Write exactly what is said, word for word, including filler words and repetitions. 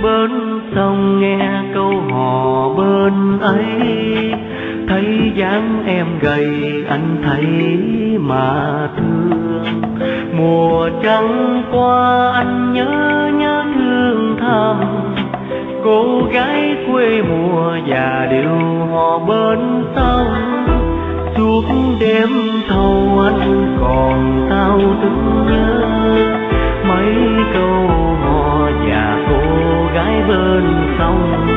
bên sông nghe câu hò bên ấy, thấy dáng em gầy anh thấy mà thương. Mùa trăng qua anh nhớ nhớ thương thầm, cô gái quê mùa già điệu hò bên sông. Suốt đêm thâu anh còn sao tưởng nhớ mấy câu hò và cô gái bên sông.